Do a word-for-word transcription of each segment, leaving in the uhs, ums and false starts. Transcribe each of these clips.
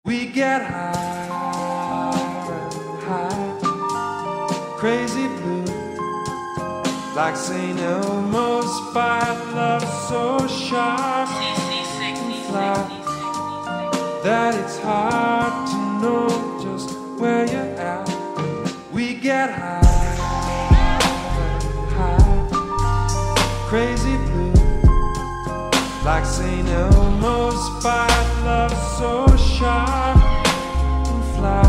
We get high, high, crazy blue, like Saint Elmo's spot, love so sharp and fly, that it's hard to know just where you're at. We get high, high, crazy blue, like Saint Elmo's spot, love so sharp and fly,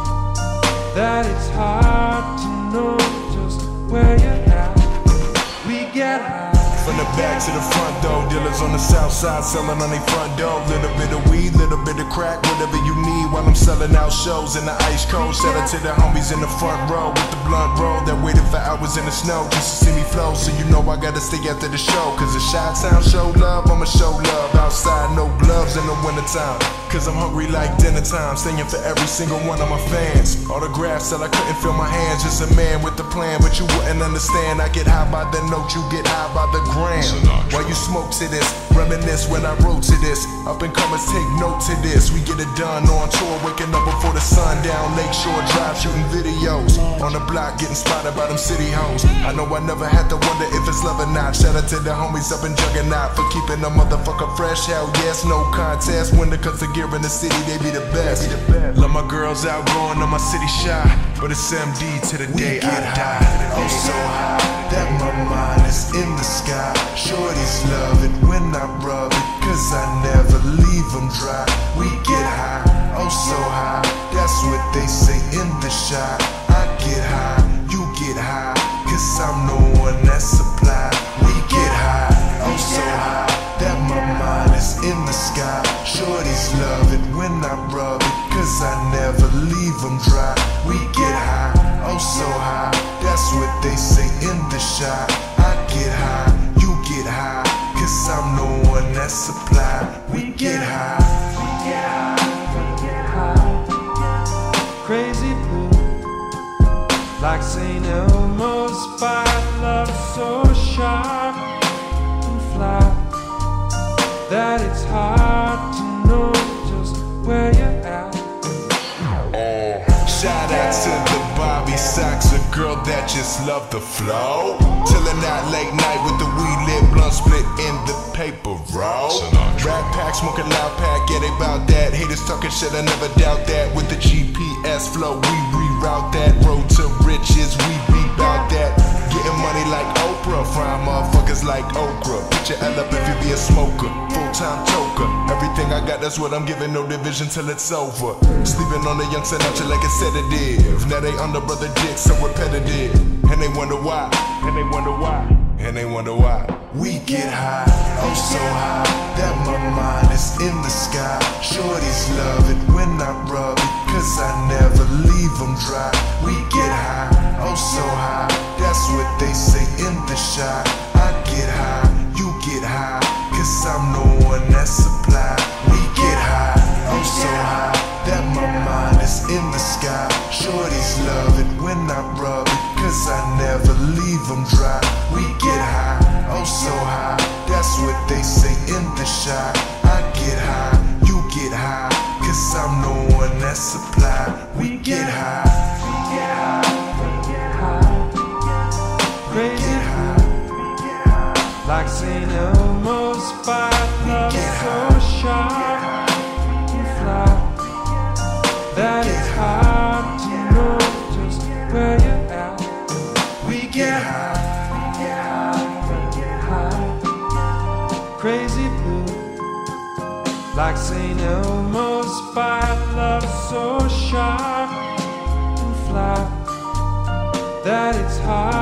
that it's hard to know just where you're at. We get high. From the back to the front door, dealers on the south side selling on their front door. Little bit of weed, little bit of crack, whatever you need while I'm selling out shows in the ice cold. Shout out to the homies in the front row with the blunt roll that waited for hours in the snow just to see me flow. So you know I gotta stay after the show, cause the Chi-Town show love, I'ma show love. Outside, no gloves in the wintertime, cause I'm hungry like dinner time. Singing for every single one of my fans. Autographs till I couldn't feel my hands. Just a man with a plan, but you wouldn't understand. I get high by the note, you get high by the gram. While you smoke to this, reminisce when I wrote to this. Up and comers take note to this. We get it done on tour, waking up before the sun down Lakeshore Drive, shooting videos on the block, getting spotted by them city hoes. I know I never had to wonder if it's love or not. Shout out to the homies up in Juggernaut for keeping the motherfucker fresh. Hell yes, no contest. When it comes to gear in the city, they be the best. Love my girls outgoing on my city shy, but it's M D to the day I die. Oh, so high that my mind is in the sky. Shorties love it when I rub it, cause I never leave them dry. We get high, oh so high, that's what they say in the shot. I get high, you get high, cause I'm the one that supply. We get high, oh so high, that my mind is in the sky. Shorties love it when I rub it, cause I never leave them dry. We get high, oh so high, that's what they say in the shot. I get high, you get high, cause I'm the one that supply. We get high, we get high, we get high, Crazy blue, like Saint Elmo's spot, love so sharp and fly, that it's hard to know just where you're at. Shout out to the Bobby Socks, a girl that just love the flow. Chillin' out late night with the weed lit blunt split in the paper roll. Rat pack, smoking loud pack, yeah they bout that. Haters talking shit, I never doubt that. With the G P S flow, we reroute that. Road to riches, we be bout that. Getting money like Oprah, frying motherfuckers like okra. Put your L up if you be a smoker, full-time toker. Everything I got, that's what I'm giving, no division till it's over. Sleeping on the young Sinatra like a sedative. Now they under brother dick, so repetitive. And they wonder why, and they wonder why, and they wonder why. we get high, oh so high, that my mind is in the sky. Shorties love it when I rub it, cause I never leave them dry. We get high, oh so high, that's what they say in the shot. I get high, you get high, cause I'm the one that supply. We get high, oh so high, that my mind is in the sky. Shorties love it when I rub it, cause I never leave them dry. We get high, oh so high, that's what they say in the shot. I get high, you get high, cause I'm the one that supply. We get high, we get high, we get high, Crazy high, we get high, like Saint Elmo's spot, love so sharp and fly, that it's hard to know just where you're at. We get high, we get high, we get high. crazy blue, like Saint Elmo's spot, love so sharp and fly, that it's hard